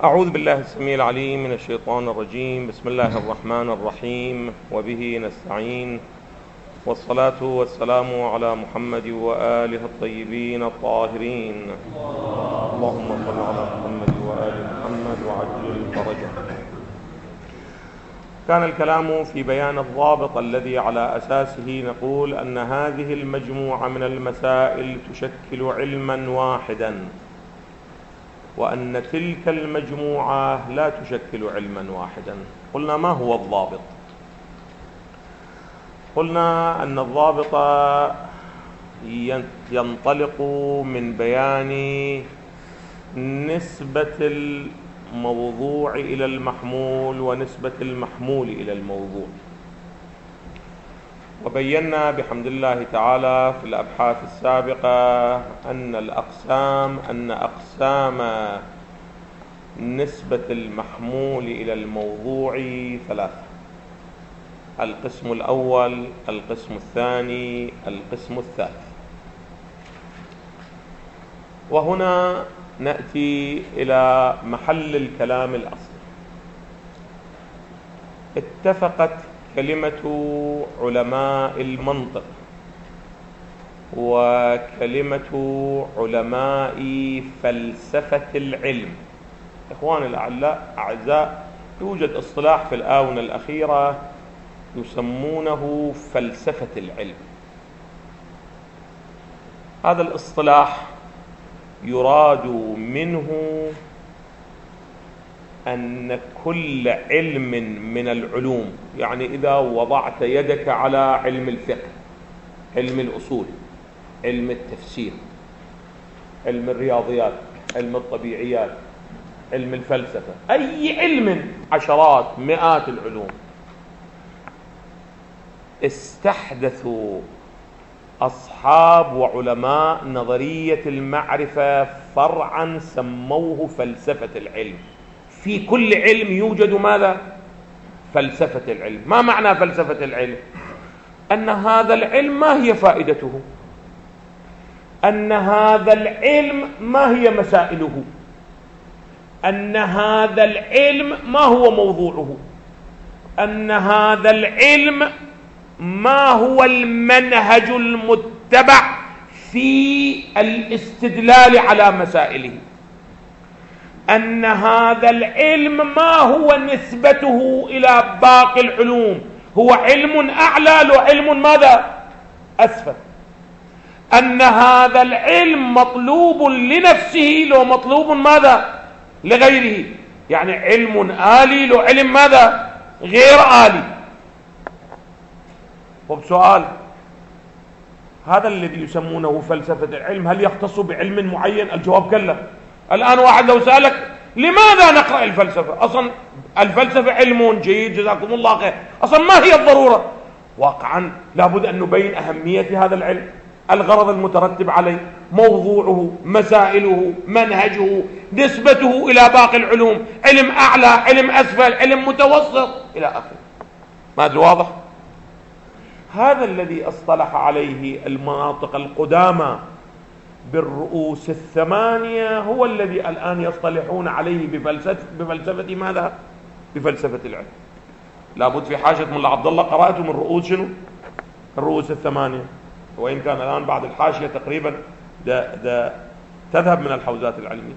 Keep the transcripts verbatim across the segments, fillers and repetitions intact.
أعوذ بالله السميع العليم من الشيطان الرجيم. بسم الله الرحمن الرحيم، وبه نستعين، والصلاة والسلام على محمد وآله الطيبين الطاهرين. اللهم صل على محمد وآل محمد وعجل فرجه. كان الكلام في بيان الضابط الذي على أساسه نقول أن هذه المجموعة من المسائل تشكل علما واحدا، وأن تلك المجموعة لا تشكل علما واحدا. قلنا ما هو الضابط؟ قلنا أن الضابط ينطلق من بيان نسبة الموضوع إلى المحمول ونسبة المحمول إلى الموضوع، وبينا بحمد الله تعالى في الأبحاث السابقة أن الأقسام أن أقسام نسبة المحمول إلى الموضوع ثلاثة: القسم الأول، القسم الثاني، القسم الثالث. وهنا نأتي إلى محل الكلام الأصلي. اتفقت كلمة علماء المنطق وكلمة علماء فلسفة العلم. إخواني الأعزاء، يوجد اصطلاح في الآونة الأخيرة يسمونه فلسفة العلم. هذا الاصطلاح يراد منه أن كل علم من العلوم، يعني إذا وضعت يدك على علم الفقه، علم الأصول، علم التفسير، علم الرياضيات، علم الطبيعيات، علم الفلسفة، أي علم، عشرات مئات العلوم، استحدثوا أصحاب وعلماء نظرية المعرفة فرعا سموه فلسفة العلم. في كل علم يوجد ماذا؟ فلسفة العلم. ما معنى فلسفة العلم؟ أن هذا العلم ما هي فائدته، أن هذا العلم ما هي مسائله، أن هذا العلم ما هو موضوعه، أن هذا العلم ما هو المنهج المتبع في الاستدلال على مسائله، أن هذا العلم ما هو نسبته إلى باقي العلوم، هو علم أعلى لو علم ماذا؟ أسفل، أن هذا العلم مطلوب لنفسه لو مطلوب ماذا؟ لغيره، يعني علم آلي لو علم ماذا؟ غير آلي. وبسؤال، هذا الذي يسمونه فلسفة العلم هل يختص بعلم معين؟ الجواب كلا. الآن واحد لو سألك لماذا نقرأ الفلسفة؟ أصلا الفلسفة علم جيد جزاكم الله خير، أصلا ما هي الضرورة؟ واقعا لابد أن نبين أهمية هذا العلم، الغرض المترتب عليه، موضوعه، مسائله، منهجه، نسبته إلى باقي العلوم، علم أعلى، علم أسفل، علم متوسط، إلى آخره. ما أدري واضح؟ هذا الذي اصطلح عليه المناطق القدامى بالرؤوس الثمانية هو الذي الآن يصطلحون عليه بفلسفة, بفلسفة ماذا؟ بفلسفة العلم. لابد في حاجة ملا عبد الله قرأته من رؤوس شنو؟ الرؤوس الثمانية، وإن كان الآن بعد الحاشية تقريبا ده ده تذهب من الحوزات العلمية،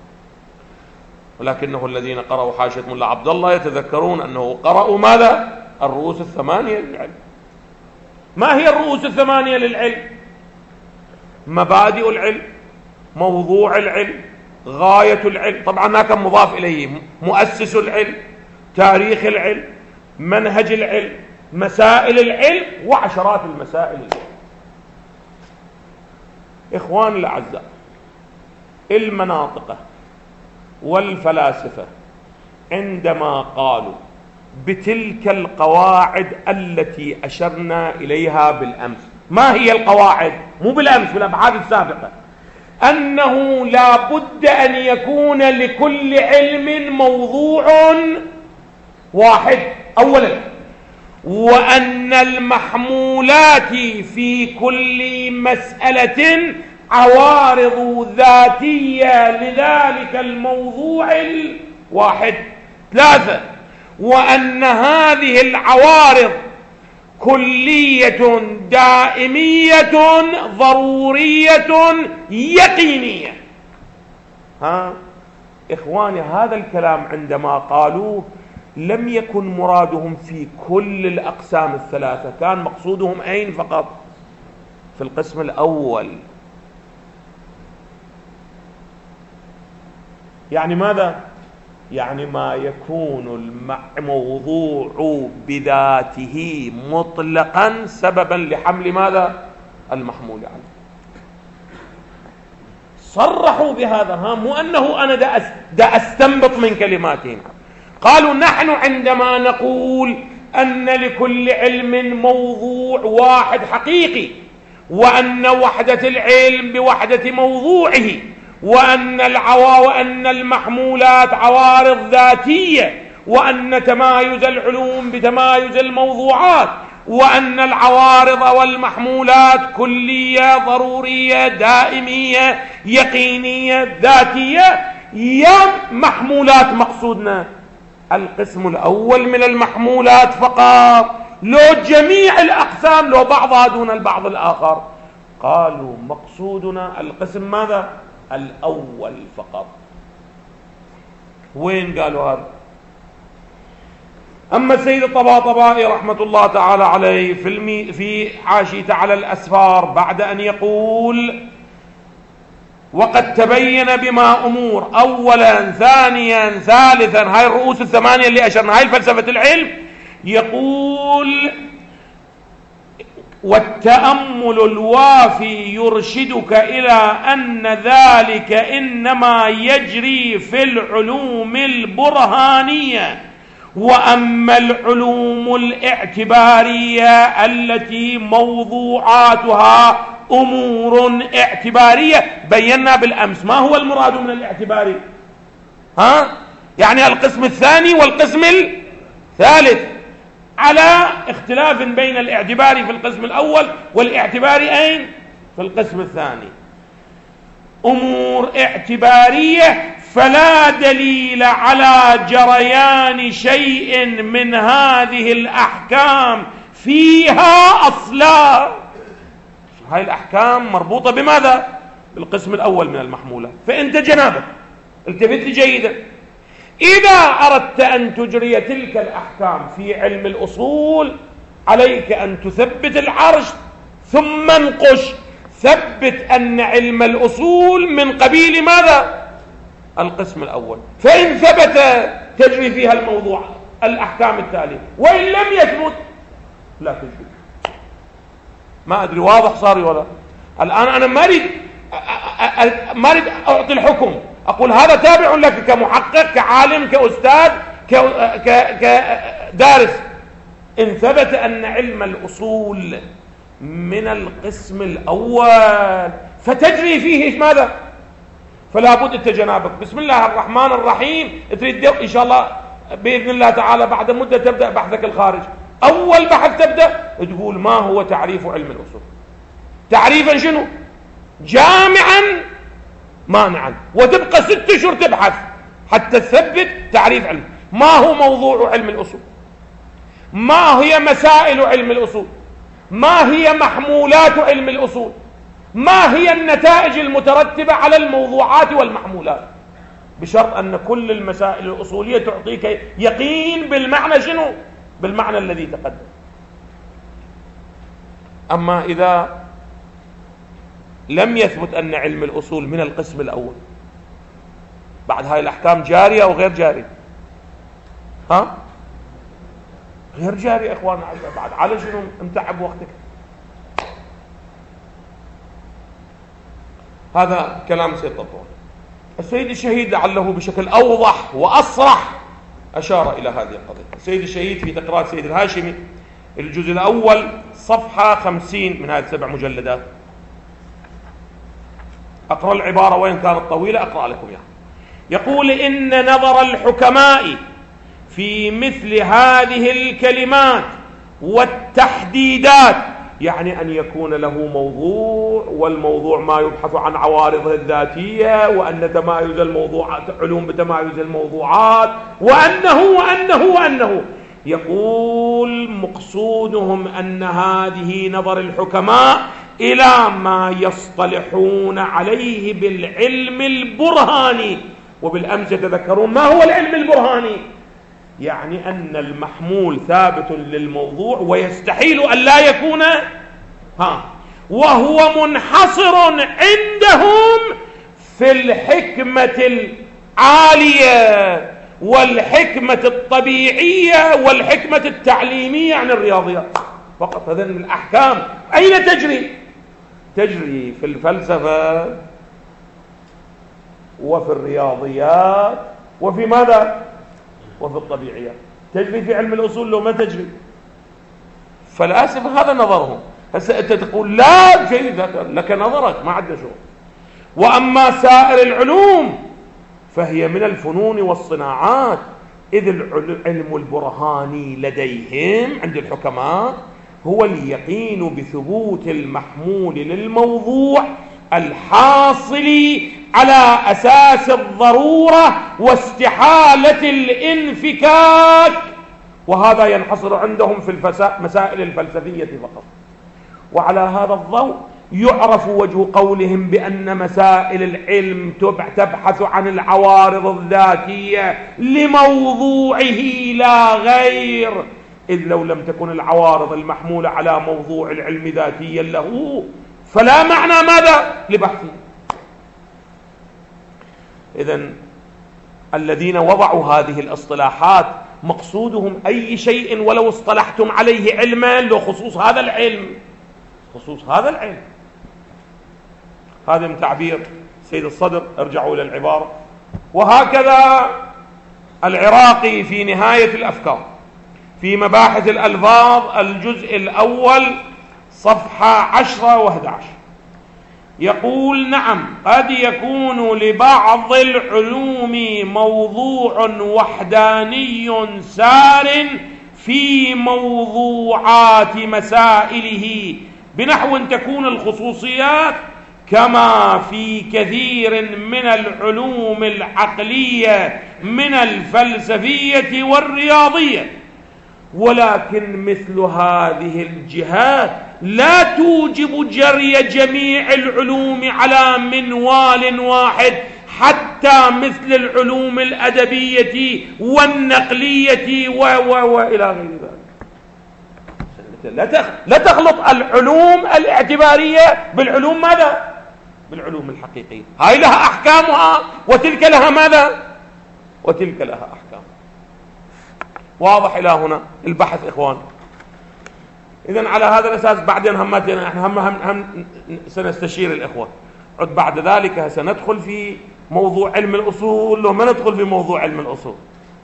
ولكنه الذين قرأوا حاشية ملا عبد الله يتذكرون أنه قرأوا ماذا؟ الرؤوس الثمانية للعلم. ما هي الرؤوس الثمانية للعلم؟ مبادئ العلم، موضوع العلم، غاية العلم، طبعا ما كان مضاف إليه، مؤسس العلم، تاريخ العلم، منهج العلم، مسائل العلم، وعشرات المسائل العلم. إخواني الأعزاء، المناطق والفلاسفة عندما قالوا بتلك القواعد التي أشرنا إليها بالأمس، ما هي القواعد؟ مو بالأمس، بالأبحاث السابقة، أنه لا بد أن يكون لكل علم موضوع واحد أولا، وأن المحمولات في كل مسألة عوارض ذاتية لذلك الموضوع واحد. ثلاثة، وأن هذه العوارض كلية دائمية ضرورية يقينية. ها إخواني، هذا الكلام عندما قالوه لم يكن مرادهم في كل الأقسام الثلاثة، كان مقصودهم أين فقط؟ في القسم الأول. يعني ماذا؟ يعني ما يكون الموضوع بذاته مطلقا سببا لحمل ماذا؟ المحمول عليه. صرحوا بهذا، ها مو أنه أنا دا أستنبط من كلماتهم. قالوا نحن عندما نقول أن لكل علم موضوع واحد حقيقي، وأن وحدة العلم بوحدة موضوعه، وأن العوا وأن المحمولات عوارض ذاتية، وأن تمايز العلوم بتمايز الموضوعات، وأن العوارض والمحمولات كلية ضرورية دائمية يقينية ذاتية، يا محمولات مقصودنا القسم الأول من المحمولات فقط، لو جميع الأقسام، لو بعضها دون البعض الآخر؟ قالوا مقصودنا القسم ماذا؟ الأول فقط. وين قالوا هذا؟ أما السيد الطباطبائي رحمة الله تعالى عليه في المي في حاشية على الأسفار بعد أن يقول وقد تبين بما أمور أولا ثانيا ثالثا، هاي الرؤوس الثمانية اللي أشرنا، هاي فلسفة العلم، يقول والتأمل الوافي يرشدك إلى أن ذلك إنما يجري في العلوم البرهانية، وأما العلوم الاعتبارية التي موضوعاتها أمور اعتبارية، بينا بالأمس ما هو المراد من الاعتباري. ها يعني القسم الثاني والقسم الثالث، على اختلاف بين الاعتباري في القسم الأول والاعتباري أين؟ في القسم الثاني. أمور اعتبارية، فلا دليل على جريان شيء من هذه الأحكام فيها أصلا. هاي الأحكام مربوطة بماذا؟ بالقسم الأول من المحمولة. فأنت جنابك التفت لي جيدا، إذا أردت أن تجري تلك الأحكام في علم الأصول عليك أن تثبت العرش، ثم انقش ثبت أن علم الأصول من قبيل ماذا؟ القسم الأول. فإن ثبت تجري فيها الموضوع الأحكام التالية، وإن لم يثبت لا تجري. ما أدري واضح صار ولا؟ الآن أنا ما أريد ما أريد أعطي الحكم، أقول هذا تابع لك كمحقق كعالم كأستاذ كدارس. إن ثبت أن علم الأصول من القسم الأول فتجري فيه ماذا؟ فلا بد أنت جنابك بسم الله الرحمن الرحيم تريد إن شاء الله بإذن الله تعالى بعد مدة تبدأ بحثك الخارج. أول بحث تبدأ تقول ما هو تعريف علم الأصول؟ تعريفا شنو؟ جامعا مانعا، وتبقى ست اشهر تبحث حتى تثبت تعريف علم. ما هو موضوع علم الأصول؟ ما هي مسائل علم الأصول؟ ما هي محمولات علم الأصول؟ ما هي النتائج المترتبة على الموضوعات والمحمولات؟ بشرط أن كل المسائل الأصولية تعطيك يقين بالمعنى شنو؟ بالمعنى الذي تقدم. أما إذا لم يثبت أن علم الأصول من القسم الأول، بعد هاي الأحكام جارية أو غير جارية؟ ها؟ غير جارية إخواننا. بعد على شنو امتعب وقتك؟ هذا كلام سيد طبعا. السيد الشهيد لعله بشكل أوضح وأصرح أشار إلى هذه القضية. السيد الشهيد في تقرير سيد الهاشمي الجزء الأول صفحة خمسين من هذه السبع مجلدات، أقرأ العبارة وإن كانت طويلة أقرأ لكم يعني. يقول إن نظر الحكماء في مثل هذه الكلمات والتحديدات يعني أن يكون له موضوع، والموضوع ما يبحث عن عوارضه الذاتية، وأن تمايز الموضوعات علوم بتمايز الموضوعات، وأنه وأنه وأنه يقول مقصودهم أن هذه نظر الحكماء إلى ما يصطلحون عليه بالعلم البرهاني. وبالأمس تذكرون ما هو العلم البرهاني؟ يعني أن المحمول ثابت للموضوع ويستحيل أن لا يكون ها وهو منحصر عندهم في الحكمة العالية والحكمة الطبيعية والحكمة التعليمية عن الرياضيات فقط. هذين الأحكام أين تجري؟ تجري في الفلسفة وفي الرياضيات وفي ماذا؟ وفي الطبيعيات. تجري في علم الأصول لو ما تجري. فالآسف هذا نظرهم. هسه أنت تقول لا جيد لك نظرك ما عندنا شغل. وأما سائر العلوم فهي من الفنون والصناعات، إذ العلم البرهاني لديهم عند الحكماء هو اليقين بثبوت المحمول للموضوع الحاصل على أساس الضرورة واستحالة الانفكاك، وهذا ينحصر عندهم في المسائل الفلسفية فقط. وعلى هذا الضوء يعرف وجه قولهم بأن مسائل العلم تبحث عن العوارض الذاتية لموضوعه لا غير، إذ لو لم تكن العوارض المحمولة على موضوع العلم ذاتيا له فلا معنى ماذا لبحثه. إذن الذين وضعوا هذه الاصطلاحات مقصودهم أي شيء ولو اصطلحتم عليه علما لخصوص هذا العلم، خصوص هذا العلم. هذا من تعبير سيد الصدر، ارجعوا إلى العبارة. وهكذا العراقي في نهاية الأفكار في مباحث الألفاظ الجزء الأول صفحة عشرة وأحد عشر يقول: نعم، قد يكون لبعض العلوم موضوع وحداني سار في موضوعات مسائله، بنحو تكون الخصوصيات كما في كثير من العلوم العقلية من الفلسفية والرياضية، ولكن مثل هذه الجهات لا توجب جري جميع العلوم على منوال واحد، حتى مثل العلوم الأدبية والنقلية و و وإلى غير ذلك. لا تخلط العلوم الاعتبارية بالعلوم ماذا؟ بالعلوم الحقيقية. هاي لها أحكامها وتلك لها ماذا؟ وتلك لها أحكام. واضح إلى هنا البحث إخوان؟ إذن على هذا الأساس بعدين همتنا احنا هم, هم, هم سنستشير الإخوة. عد بعد ذلك سندخل في موضوع علم الأصول. لو ما ندخل في موضوع علم الأصول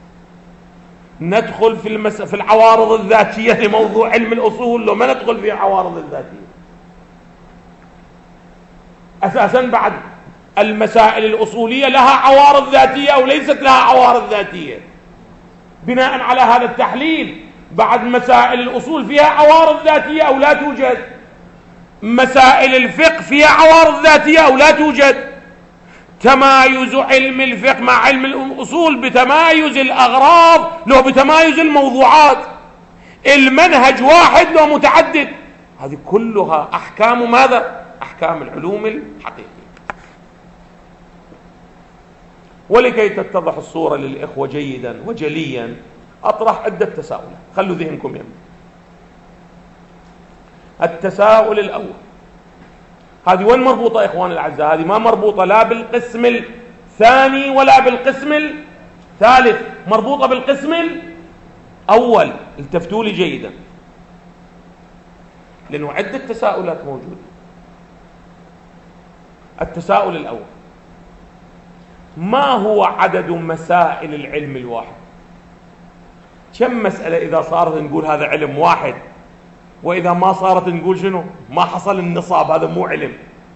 ندخل في, المس... في العوارض الذاتية لموضوع علم الأصول. لو ما ندخل في العوارض الذاتية أساسا بعد المسائل الأصولية لها عوارض ذاتية أو ليست لها عوارض ذاتية. بناء على هذا التحليل بعد مسائل الأصول فيها عوارض ذاتية أو لا توجد؟ مسائل الفقه فيها عوارض ذاتية أو لا توجد؟ تمايز علم الفقه مع علم الأصول بتمايز الأغراض لو بتمايز الموضوعات. المنهج واحد لو متعدد. هذه كلها أحكام ماذا؟ أحكام العلوم الحقيقية. ولكي تتضح الصورة للإخوة جيدا وجليا أطرح عدة تساؤلات، خلوا ذهنكم يمين. التساؤل الأول، هذه وين مربوطة إخواني الأعزاء؟ هذه ما مربوطة لا بالقسم الثاني ولا بالقسم الثالث، مربوطة بالقسم الأول. التفتوا لي جيدا لأنه عدة تساؤلات موجودة. التساؤل الأول: ما هو عدد مسائل العلم الواحد؟ كم مسألة إذا صارت نقول هذا علم واحد، وإذا ما صارت نقول شنو؟ ما حصل النصاب، هذا مو علم.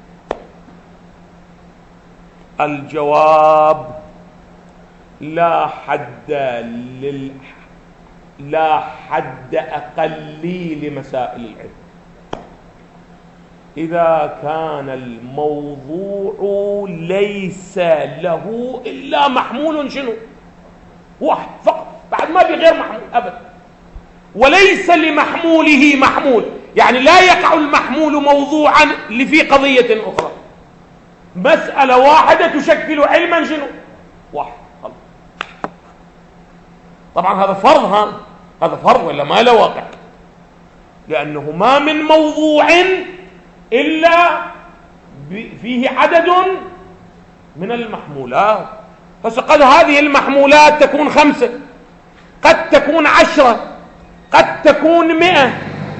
الجواب: لا حد لل لا حد أقلي لمسائل العلم. إذا كان الموضوع ليس له إلا محمول شنو؟ واحد فقط، بعد ما في غير محمول أبدا، وليس لمحموله محمول، يعني لا يقع المحمول موضوعا في قضية أخرى. مسألة واحدة تشكل علما شنو؟ واحد. طبعا هذا فرض، ها هذا فرض ولا ما له واقع، لأنه ما من موضوع إلا فيه عدد من المحمولات. فقد هذه المحمولات تكون خمسة، قد تكون عشرة، قد تكون مئة،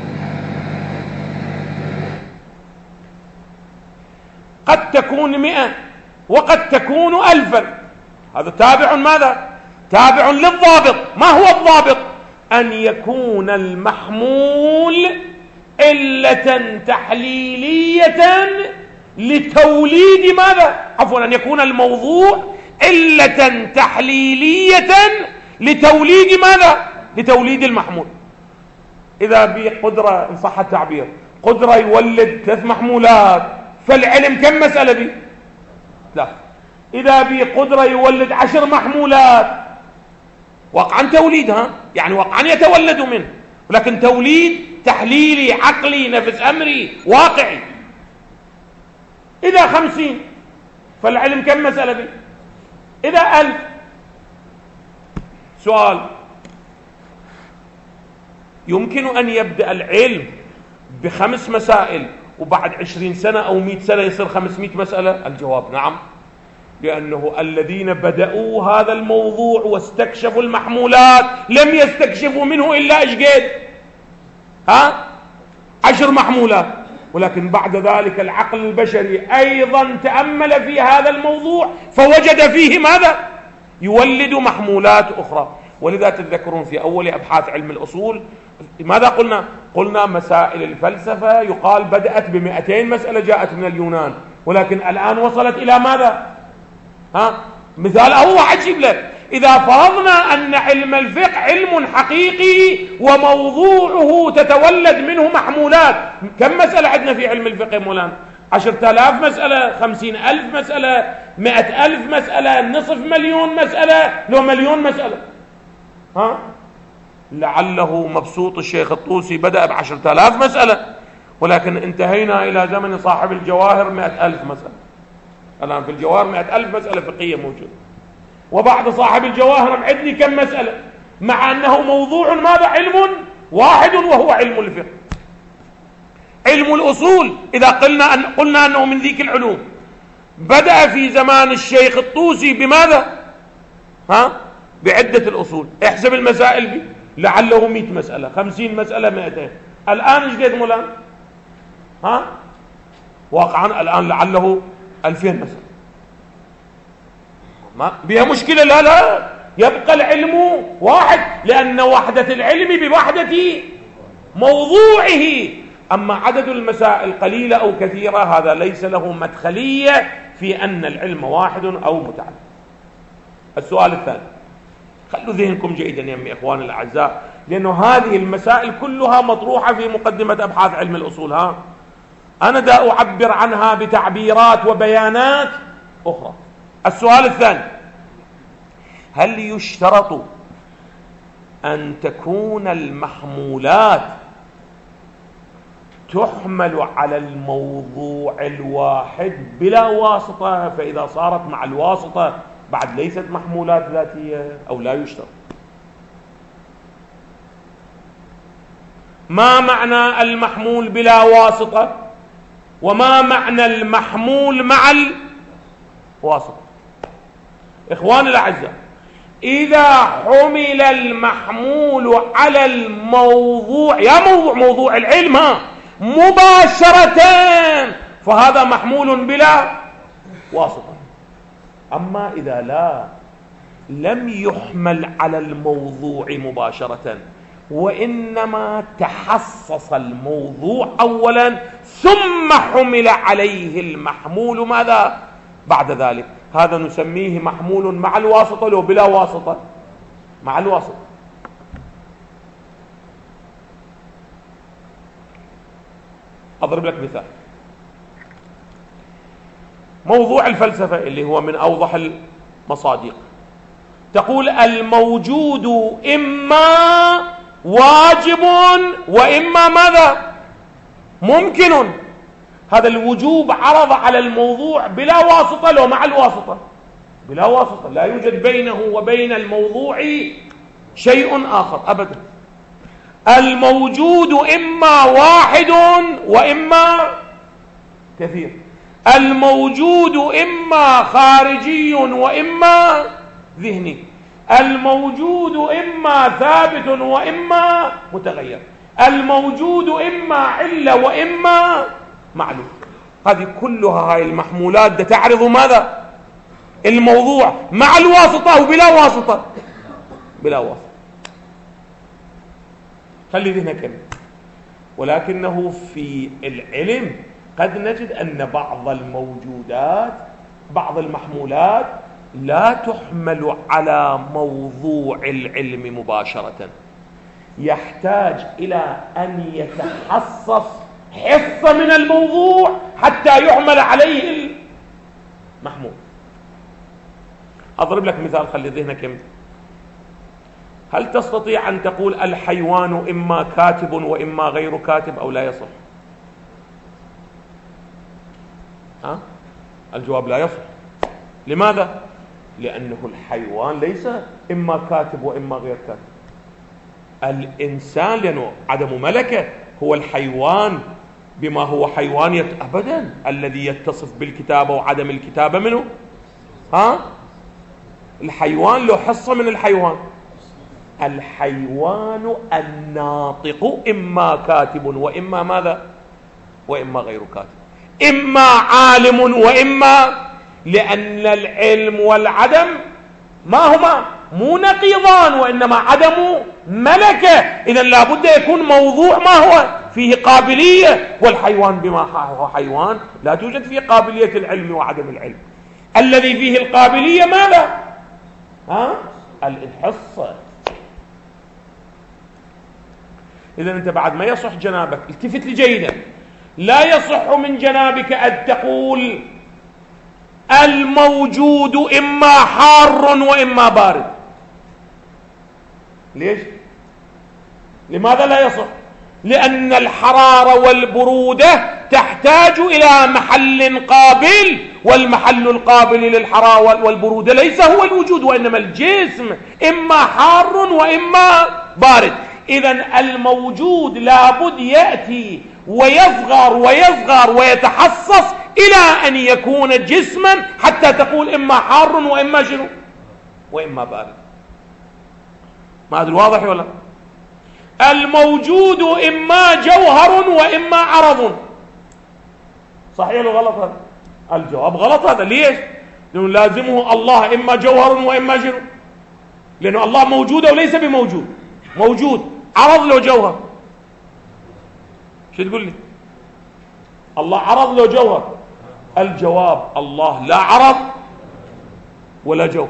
قد تكون مئة، وقد تكون ألفا. هذا تابع ماذا؟ تابع للضابط. ما هو الضابط؟ أن يكون المحمول علة تحليلية لتوليد ماذا؟ عفوا، أن يكون الموضوع علة تحليلية لتوليد ماذا؟ لتوليد المحمول. إذا بقدرة، إن صح التعبير، قدرة يولد ثلاث محمولات، فالعلم كم مسألة بي؟ لا. إذا بقدرة يولد عشر محمولات، وقعا توليدها، يعني وقعا يتولد منه، ولكن توليد تحليلي عقلي نفس أمري واقعي. إذا خمسين، فالعلم كم مسألة بي؟ إذا ألف. سؤال: يمكن أن يبدأ العلم بخمس مسائل وبعد عشرين سنة أو مئة سنة يصير خمسمائة مسألة؟ الجواب نعم، لأنه الذين بدأوا هذا الموضوع واستكشفوا المحمولات لم يستكشفوا منه إلا إيش قد؟ ها؟ عشر محمولات. ولكن بعد ذلك العقل البشري أيضا تأمل في هذا الموضوع فوجد فيه ماذا؟ يولد محمولات أخرى. ولذا تذكرون في أول أبحاث علم الأصول ماذا قلنا؟ قلنا مسائل الفلسفة يقال بدأت بمئتين مسألة جاءت من اليونان، ولكن الآن وصلت إلى ماذا؟ ها؟ مثال هو عجيب لك. إذا فرضنا أن علم الفقه علم حقيقي وموضوعه تتولد منه محمولات، كم مسألة عندنا في علم الفقه مولانا؟ عشرة آلاف مسألة، خمسين ألف مسألة، مئة ألف مسألة، نصف مليون مسألة، لو مليون مسألة. ها؟ لعله مبسوط الشيخ الطوسي بدأ بعشرة آلاف مسألة، ولكن انتهينا إلى زمن صاحب الجواهر مئة ألف مسألة. الآن في الجواهر مئة ألف مسألة فقهية موجودة، وبعد صاحب الجواهر معدني كم مسألة، مع أنه موضوع ماذا؟ علم واحد، وهو علم الفقه. علم الأصول إذا قلنا, أن قلنا أنه من ذيك العلوم بدأ في زمان الشيخ الطوسي بماذا؟ ها؟ بعدة الأصول. احسب المسائل بي، لعله مئة مسألة، خمسين مسألة، مئتين. الآن ايش قد مولانا؟ ها؟ واقعا الآن لعله ألفين مسألة. ما بها مشكلة؟ لا لا، يبقى العلم واحد، لأن وحدة العلم بوحدة موضوعه. أما عدد المسائل قليلة أو كثيرة هذا ليس له مدخلية في أن العلم واحد أو متعدد. السؤال الثاني، خلوا ذهنكم جيدا يا أمي إخواني الأعزاء، لأنه هذه المسائل كلها مطروحة في مقدمة أبحاث علم الأصول. ها، أنا دا أعبر عنها بتعبيرات وبيانات أخرى. السؤال الثاني، هل يشترط أن تكون المحمولات تحمل على الموضوع الواحد بلا واسطة، فإذا صارت مع الواسطة بعد ليست محمولات ذاتية، أو لا يشترط؟ ما معنى المحمول بلا واسطة؟ وما معنى المحمول مع الواسطة؟ إخواني الأعزاء، إذا حمل المحمول على الموضوع، يا موضوع موضوع العلم مباشرة، فهذا محمول بلا واسطة. أما إذا لا لم يحمل على الموضوع مباشرة، وإنما تحصص الموضوع أولا ثم حمل عليه المحمول ماذا بعد ذلك، هذا نسميه محمول مع الواسطة لو بلا واسطة؟ مع الواسطة. أضرب لك مثال. موضوع الفلسفة اللي هو من أوضح المصادق، تقول الموجود إما واجب وإما ماذا؟ ممكن. هذا الوجوب عرض على الموضوع بلا واسطة لو مع الواسطة، بلا واسطة، لا يوجد بينه وبين الموضوع شيء آخر أبدا. الموجود إما واحد وإما كثير، الموجود إما خارجي وإما ذهني، الموجود إما ثابت وإما متغير، الموجود إما علة وإما معلوم. هذه كلها هاي المحمولات تعرض ماذا؟ الموضوع مع الواسطة وبلا واسطة، بلا واسطة. خلي ذهنك. ولكنه في العلم قد نجد أن بعض الموجودات، بعض المحمولات لا تحمل على موضوع العلم مباشرة، يحتاج إلى أن يتحصص حصة من الموضوع حتى يحمل عليه المحمول. أضرب لك مثال، خلي ذهنك يمت. هل تستطيع أن تقول الحيوان إما كاتب وإما غير كاتب أو لا يصح؟ ها؟ الجواب لا يصح. لماذا؟ لأنه الحيوان ليس إما كاتب وإما غير كاتب. الإنسان لأنه عدم ملكة، هو الحيوان بما هو حيوان يت... أبدا الذي يتصف بالكتابة وعدم الكتابة منه. ها؟ الحيوان له حصة من الحيوان. الحيوان الناطق إما كاتب وإما ماذا؟ وإما غير كاتب، إما عالم وإما، لأن العلم والعدم ما هما؟ مو نقيضان، وإنما عدم ملكة. إذن لابد يكون موضوع ما هو فيه قابلية، والحيوان بما هو حيوان لا توجد فيه قابلية العلم وعدم العلم. الذي فيه القابلية ماذا؟ ها؟ الحصة. إذن أنت بعد ما يصح جنابك، التفت لي جيدا، لا يصح من جنابك أن تقول الموجود إما حار وإما بارد. ليش؟ لماذا لا يصح؟ لأن الحرارة والبرودة تحتاج إلى محل قابل، والمحل القابل للحرارة والبرودة ليس هو الوجود وإنما الجسم، إما حار وإما بارد. إذن الموجود لابد يأتي ويصغر ويصغر ويتحصص إلى أن يكون جسما حتى تقول إما حار وإما شنو؟ وإما بارد. ما أدري واضح ولا؟ الموجود إما جوهر وإما عرض. صحيح ولا غلط هذا؟ الجواب غلط هذا. ليش؟ لأنه لازمه الله إما جوهر وإما شنو؟ لأنه الله موجود وليس بموجود. موجود عرض له جوهر. شو تقول لي؟ الله عرض له جوهر. الجواب الله لا عرض ولا جوهر.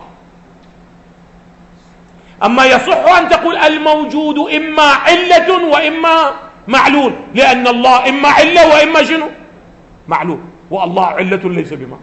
أما يصح أن تقول الموجود إما علة وإما معلول، لأن الله إما علة وإما شنو؟ معلول، والله علة ليس بما.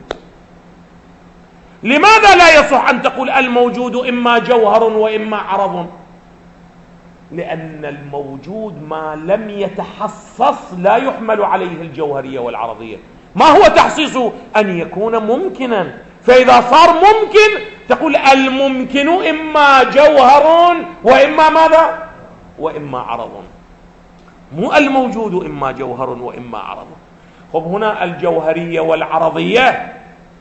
لماذا لا يصح أن تقول الموجود إما جوهر وإما عرض؟ لأن الموجود ما لم يتحصص لا يحمل عليه الجوهرية والعرضية. ما هو تحصيصه؟ أن يكون ممكنا. فإذا صار ممكن تقول الممكن إما جوهر وإما ماذا؟ وإما عرض، مو الموجود إما جوهر وإما عرض. خب هنا الجوهرية والعرضية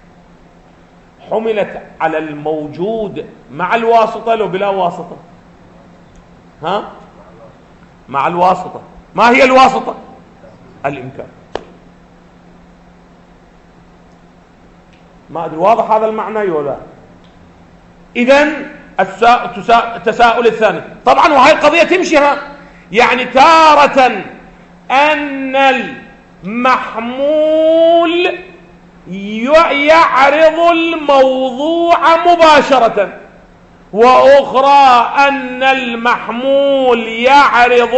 حملت على الموجود مع الواسطة لو بلا واسطة؟ ها؟ مع الواسطة. ما هي الواسطة؟ الإمكان. ما أدري واضح هذا المعنى ولا؟ إذن التساؤل الثاني طبعا، وهي القضية تمشيها، يعني تارة أن المحمول يعرض الموضوع مباشرة، وأخرى أن المحمول يعرض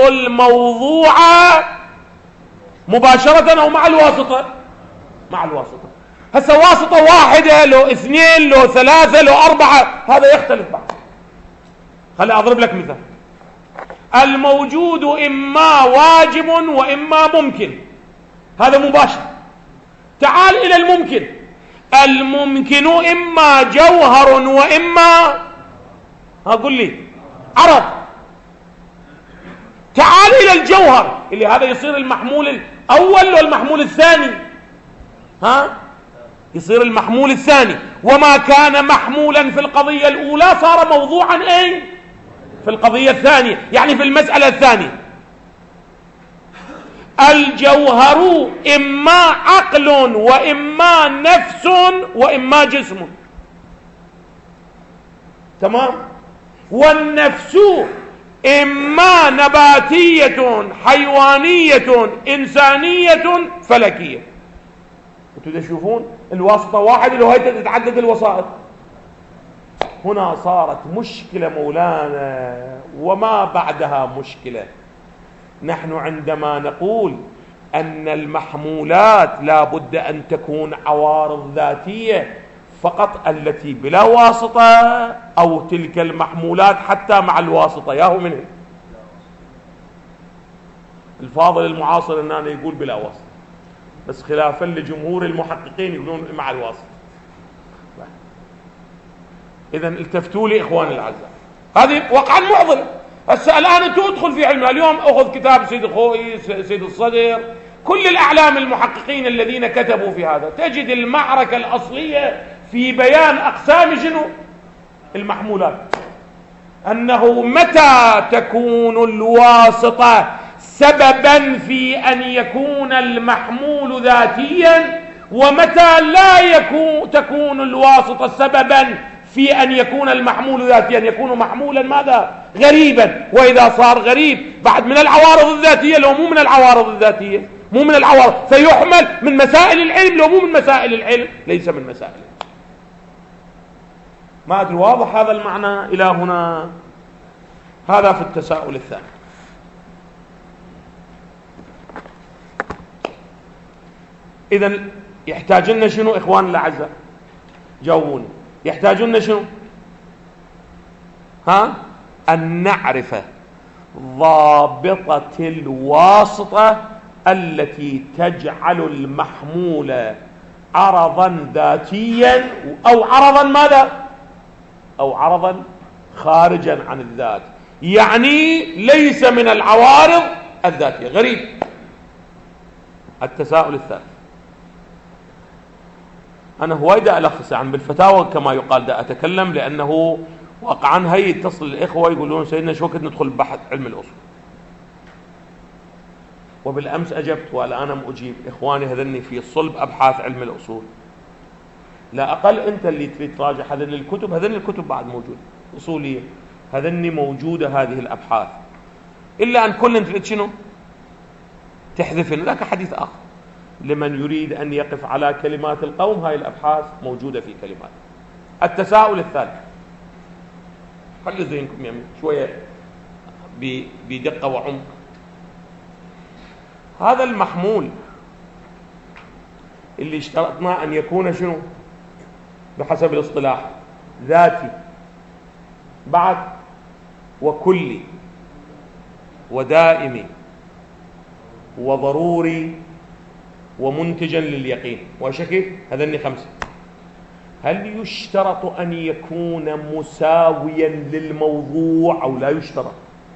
الموضوع مباشرة أو مع الواسطة. مع الواسطة. هسه واسطة واحدة لو اثنين لو ثلاثة لو أربعة هذا يختلف بعض. خلي أضرب لك مثال. الموجود إما واجب وإما ممكن، هذا مباشر. تعال إلى الممكن. الممكن إما جوهر وإما، أقول لي عرض. تعال إلى الجوهر اللي هذا يصير المحمول الأول والمحمول الثاني، ها يصير المحمول الثاني. وما كان محمولا في القضية الأولى صار موضوعا أي في القضية الثانية، يعني في المسألة الثانية. الجوهر إما عقل وإما نفس وإما جسم، تمام. والنفس إما نباتية حيوانية إنسانية فلكية. انتوا تشوفون الواسطة واحد لو هي تتعدد الوسائط. هنا صارت مشكلة مولانا وما بعدها مشكلة. نحن عندما نقول أن المحمولات لا بد أن تكون عوارض ذاتية فقط التي بلا واسطة، أو تلك المحمولات حتى مع الواسطة، ياهو منه الفاضل المعاصر أننا يقول بلا واسطة، بس خلافا لجمهور المحققين يقولون مع الواسطة. إذن التفتوا لي إخواني الأعزاء، هذه وقعا معضلة. هسه الآن أنتوا ادخل في علمها. اليوم أخذ كتاب سيد الخوئي، سيد الصدر، كل الأعلام المحققين الذين كتبوا في هذا، تجد المعركة الأصلية في بيان أقسام شنو المحمولات. أنه متى تكون الواسطة سببا في أن يكون المحمول ذاتيا، ومتى لا يكون تكون الواسطة سببا في أن يكون المحمول ذاتيا، يكون محمولا ماذا غريبا. وإذا صار غريب بعد من العوارض الذاتية لو مو من العوارض الذاتية، مو من العوارض، فيحمل من مسائل العلم لو مو من مسائل العلم ليس من مسائل العلم. ما أدري واضح هذا المعنى إلى هنا؟ هذا في التساؤل الثاني. إذن يحتاج لنا شنو إخوان الأعزاء؟ جاوبوني. يحتاج لنا شنو؟ ها؟ أن نعرف ضابطة الواسطة التي تجعل المحمول عرضا ذاتيا أو عرضا ماذا؟ أو عرضا خارجا عن الذات، يعني ليس من العوارض الذاتية. غريب. التساؤل الثالث. أنا هواي دا ألخص عن بالفتاوى كما يقال دا أتكلم، لأنه واقعا هي يتصل الإخوة يقولون سيدنا شو وقت ندخل بحث علم الأصول. وبالأمس أجبت والآن أجيب إخواني هذني في صلب أبحاث علم الأصول. لا أقل أنت اللي تريد تراجع هذني الكتب، هذني الكتب بعد موجودة أصولية، هذني موجودة هذه الأبحاث، إلا أن كل تريد شنو تحذفن. ذاك حديث آخر. لمن يريد أن يقف على كلمات القوم هاي الأبحاث موجودة في كلمات. التساؤل الثالث، خلي ذهنكم يمين شوية بدقة وعمق. هذا المحمول اللي اشترطنا أن يكون شنو بحسب الاصطلاح ذاتي بعد وكلي ودائمي وضروري ومنتجا لليقين وشكل، هذني خمسة. هل يشترط أن يكون مساويا للموضوع أو لا يشترط؟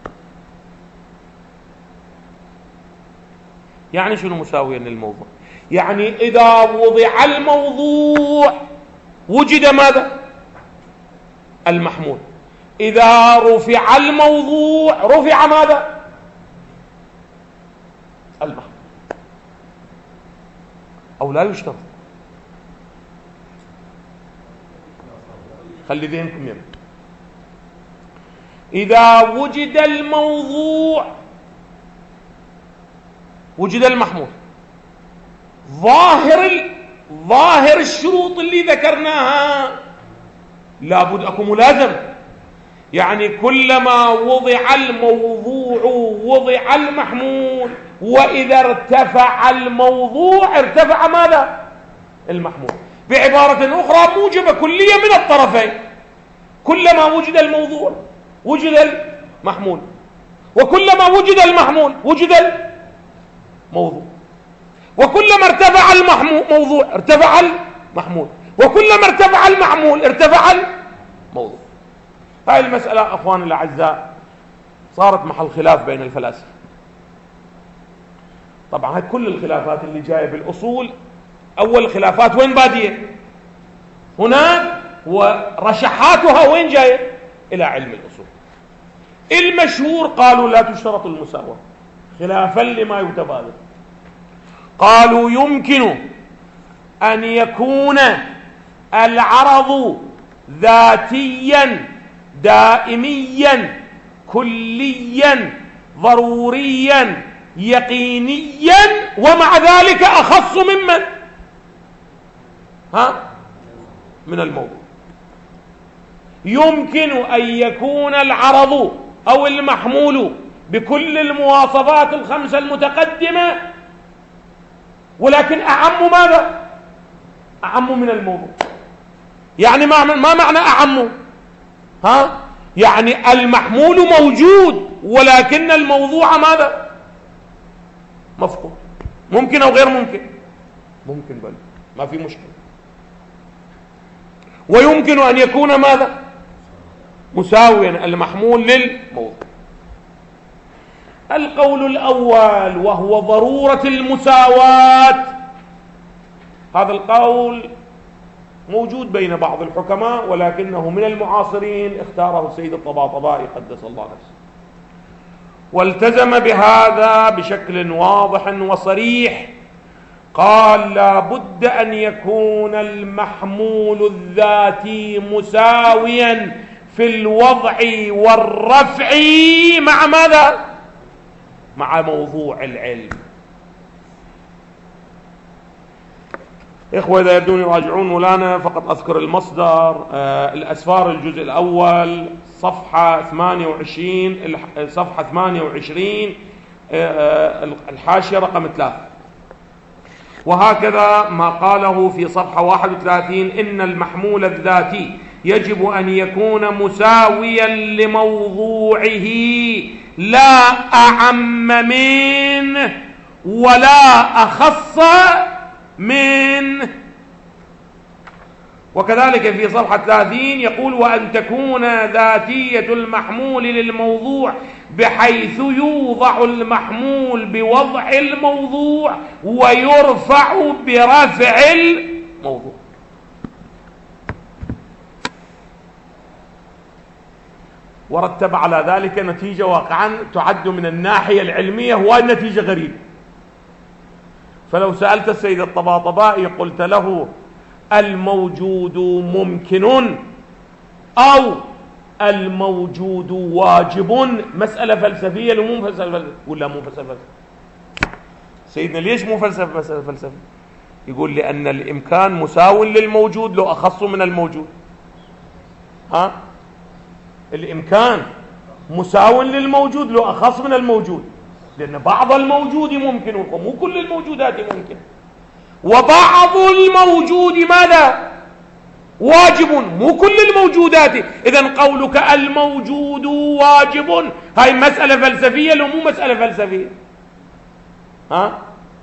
يعني شنو مساويا للموضوع؟ يعني إذا وضع الموضوع وجد ماذا؟ المحمول. إذا رفع الموضوع رفع ماذا؟ المحمول. أو لا يشترط؟ خلي ذهنكم يمين. إذا وجد الموضوع وجد المحمول. ظاهر ال... ظاهر الشروط اللي ذكرناها لابد أكون ملازم. يعني كلما وضع الموضوع وضع المحمول، وإذا ارتفع الموضوع ارتفع ماذا؟ المحمول. بعبارة أخرى موجبة كلية من الطرفين. كلما وجد الموضوع وجد المحمول، وكلما وجد المحمول وجد الموضوع، وكلما ارتفع الموضوع ارتفع المحمول، وكلما ارتفع المحمول ارتفع الموضوع. هاي المسألة أخواني الأعزاء صارت محل خلاف بين الفلاسفة. طبعا هاي كل الخلافات اللي جاية بالأصول أول الخلافات وين بادية؟ هناك، ورشحاتها وين جاية؟ إلى علم الأصول. المشهور قالوا لا تشترط المساواة خلافا لما يتبادر. قالوا يمكن أن يكون العرض ذاتيا دائميا كليا ضروريا يقينيا، ومع ذلك أخص ممن ها من الموضوع. يمكن أن يكون العرض أو المحمول بكل المواصفات الخمسة المتقدمة، ولكن أعم ماذا؟ أعم من الموضوع. يعني ما ما معنى أعم؟ ها؟ يعني المحمول موجود ولكن الموضوع ماذا؟ مفقود. ممكن أو غير ممكن؟ ممكن، بل ما في مشكلة. ويمكن أن يكون ماذا؟ مساويا المحمول للموضوع. القول الأول وهو ضرورة المساواة، هذا القول موجود بين بعض الحكماء، ولكنه من المعاصرين اختاره السيد الطباطبائي قدس الله نفسه، والتزم بهذا بشكل واضح وصريح. قال لا بد أن يكون المحمول الذاتي مساويا في الوضع والرفع مع ماذا؟ مع موضوع العلم. إخوة إذا يبدون يراجعون مولانا فقط أذكر المصدر. آه الأسفار الجزء الأول صفحة ثمانية وعشرين، صفحة ثمانية وعشرين، آه الحاشية رقم ثلاثة. وهكذا ما قاله في صفحة واحد وثلاثين إن المحمول الذاتي يجب أن يكون مساويا لموضوعه لا أعم منه ولا أخص منه. وكذلك في صفحة ثلاثين يقول وأن تكون ذاتية المحمول للموضوع بحيث يوضع المحمول بوضع الموضوع ويرفع برفع الموضوع. ورتب على ذلك نتيجة واقعا تعد من الناحية العلمية هو النتيجة غريبة. فلو سألت السيد الطباطبائي قلت له الموجود ممكن أو الموجود واجب، مسألة فلسفية لو مو فلسفة، ولا مو فلسفة؟ سيدنا ليش مو فلسفة مسألة فلسفة؟ يقول لأن الإمكان مساو للموجود لو أخص من الموجود. ها؟ الإمكان مساو للموجود لو أخص من الموجود، لأن بعض الموجود ممكن ومو كل الموجودات ممكن، وبعض الموجود ماذا؟ واجب، مو كل الموجودات. إذن قولك الموجود واجب هاي مسألة فلسفية لو مو مسألة فلسفية؟ ها؟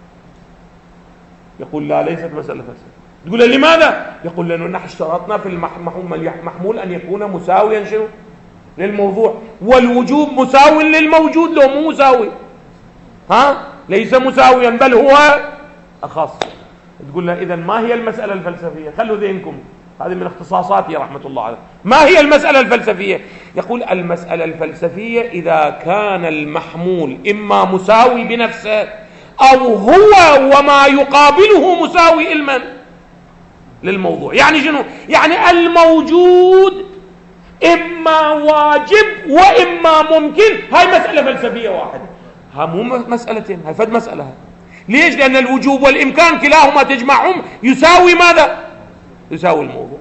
يقول لا ليست مسألة فلسفية. تقول لماذا؟ يقول لأنه نحن اشترطنا في المحمول أن يكون مساويا شنو؟ للموضوع، والوجوب مساو للموجود لو مو مساوي. ها؟ ليس مساويا بل هو أخص. تقول له إذن ما هي المسألة الفلسفية؟ خلوا ذهنكم، هذه من اختصاصاتي رحمة الله عليه. ما هي المسألة الفلسفية؟ يقول المسألة الفلسفية إذا كان المحمول إما مساوي بنفسه أو هو وما يقابله مساوي علما للموضوع. يعني شنو؟ يعني الموجود إما واجب وإما ممكن. هاي مسألة فلسفية واحدة، ها مو مسألتين، هاي فد مسألة. ليش؟ لأن الوجوب والإمكان كلاهما تجمعهم يساوي ماذا؟ يساوي الموضوع.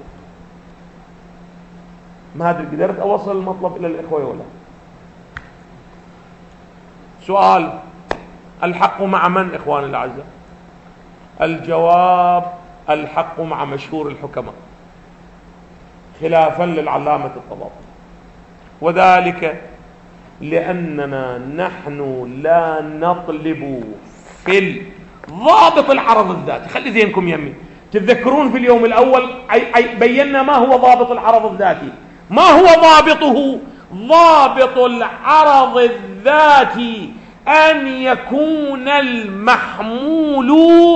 ما أدري قدرت أوصل المطلب إلى الإخوة ولا؟ سؤال: الحق مع من إخواني الأعزاء؟ الجواب الحق مع مشهور الحكماء خلافا للعلامة الطباطبائي، وذلك لأننا نحن لا نطلب في ضابط العرض الذاتي. خلي ذهنكم يمي، تتذكرون في اليوم الأول بينا ما هو ضابط العرض الذاتي. ما هو ضابطه؟ ضابط العرض الذاتي أن يكون المحمول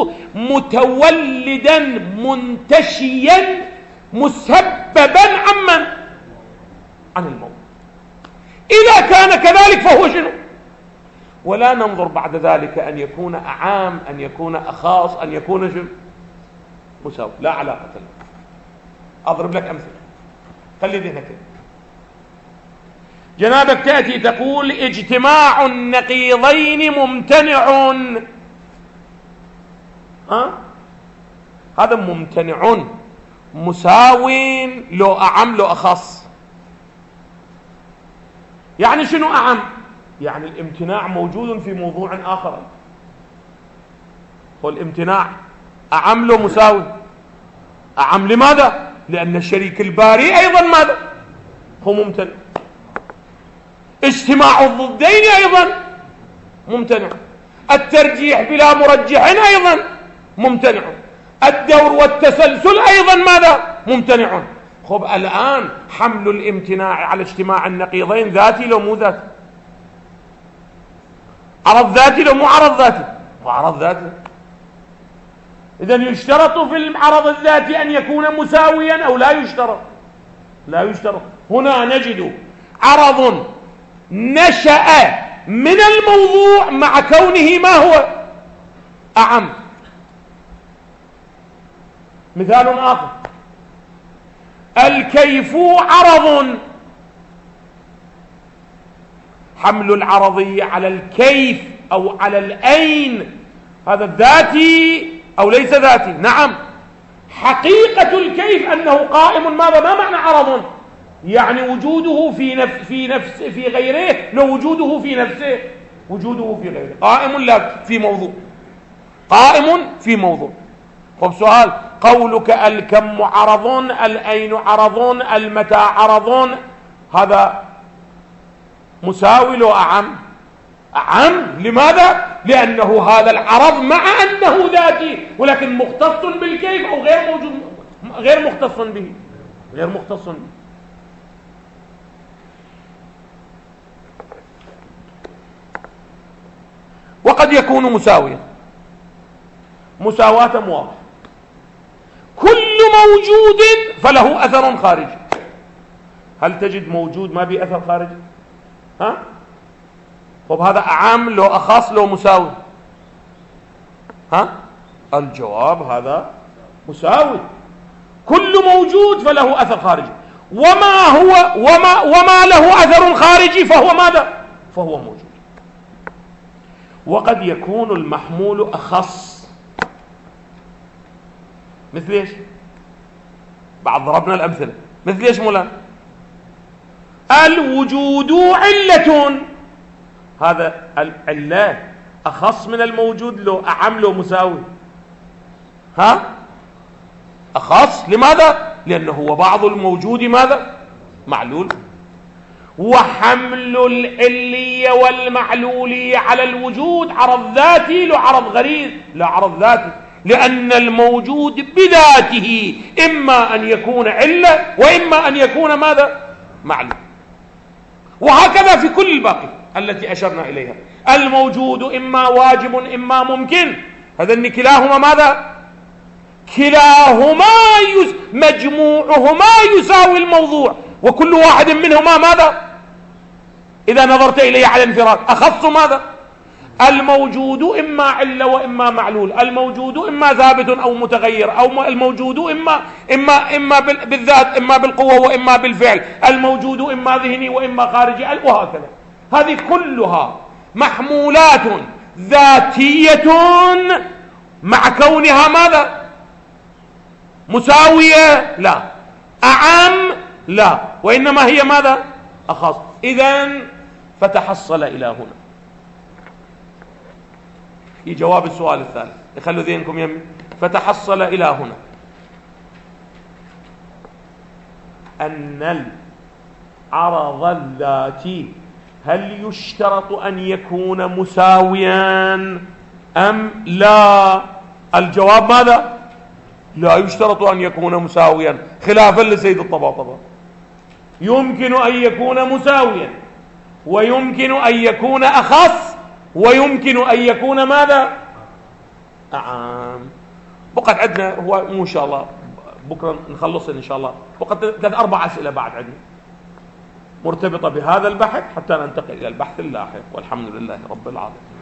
متولدا منتشيا مسببا عمن؟ عن الموت. إذا كان كذلك فهو شنو؟ ولا ننظر بعد ذلك أن يكون أعام، أن يكون أخاص، أن يكون شنو؟ مساوي، لا علاقة له. أضرب لك أمثلة، خلي ذهنك. جنابك تأتي تقول اجتماع النقيضين ممتنع، ها؟ هذا ممتنع مساو لو أعم لو أخص. يعني شنو أعم؟ يعني الامتناع موجود في موضوع آخر. هو الامتناع أعم لو مساوي؟ أعم. لماذا؟ لأن الشريك الباري أيضا ماذا؟ هو ممتنع. اجتماع الضدين أيضا ممتنع. الترجيح بلا مرجح أيضا ممتنع. الدور والتسلسل أيضا ماذا؟ ممتنع. خب الآن حمل الامتناع على اجتماع النقيضين ذاتي لو مو ذاتي؟ عرض ذاتي لو مو عرض ذاتي؟ هو عرض ذاتي. إذن يشترط في العرض الذاتي أن يكون مساويا أو لا يشترط؟ لا يشترط. هنا نجد عرض نشأ من الموضوع مع كونه ما هو؟ أعم. مثال آخر، الكيف عرض. حمل العرضية على الكيف أو على الأين هذا ذاتي أو ليس ذاتي؟ نعم. حقيقة الكيف أنه قائم. ماذا؟ ما معنى عرض؟ يعني وجوده في نفس في نفس في غيره، لو وجوده في نفسه، وجوده في غيره. قائم لا في موضوع، قائم في موضوع. طب سؤال، قولك الكم عرض، الأين عرض، المتى عرض، هذا مساوي لو أعم؟ أعم. لماذا؟ لأنه هذا العرض مع أنه ذاتي ولكن مختص بالكيف أو غير موجود، غير مختص به، غير مختص به. وقد يكون مساويا مساواة واضحة. كل موجود فله أثر خارجي. هل تجد موجود ما به أثر خارجي؟ ها؟ طب هذا أعام لو أخص لو مساوي؟ ها؟ الجواب هذا مساوي. كل موجود فله أثر خارجي، وما هو وما وما له أثر خارجي فهو ماذا؟ فهو موجود. وقد يكون المحمول أخص. مثل ايش؟ بعد ضربنا الأمثلة. مثل ايش مولانا؟ الوجود علة. هذا العلة أخص من الموجود لو أعم لو مساوي؟ ها؟ أخص. لماذا؟ لأنه هو بعض الموجود ماذا؟ معلول. وحمل العلية والمعلولية على الوجود عرض ذاتي لو عرض غريز؟ لا عرض ذاتي، لأن الموجود بذاته إما أن يكون علة وإما أن يكون ماذا؟ معلول. وهكذا في كل الباقي التي أشرنا إليها. الموجود إما واجب إما ممكن، هذا كلاهما ماذا؟ كلاهما يس... مجموعهما يساوي الموضوع، وكل واحد منهما ماذا؟ إذا نظرت إليه على انفراد أخص ماذا؟ الموجود إما علة وإما معلول، الموجود إما ثابت أو متغير، أو الموجود إما إما إما بالذات إما بالقوة وإما بالفعل، الموجود إما ذهني وإما خارجي، وهكذا. هذه كلها محمولات ذاتية مع كونها ماذا؟ مساوية؟ لا. أعم؟ لا. وإنما هي ماذا؟ أخص. إذن فتحصل إلى هنا في جواب السؤال الثالث. يخلوا ذهنكم يمين. فتحصل إلى هنا أن العرض الذاتي هل يشترط أن يكون مساويا أم لا؟ الجواب ماذا؟ لا يشترط أن يكون مساويا، خلافا لسيد الطباطبة. يمكن أن يكون مساويا، ويمكن أن يكون أخص، ويمكن أن يكون ماذا؟ أعام. بقت عندنا هو مو إن شاء الله بكرة نخلص إن شاء الله، بقت ثلاث أربع أسئلة بعد عندنا مرتبطة بهذا البحث حتى ننتقل إلى البحث اللاحق، والحمد لله رب العالمين.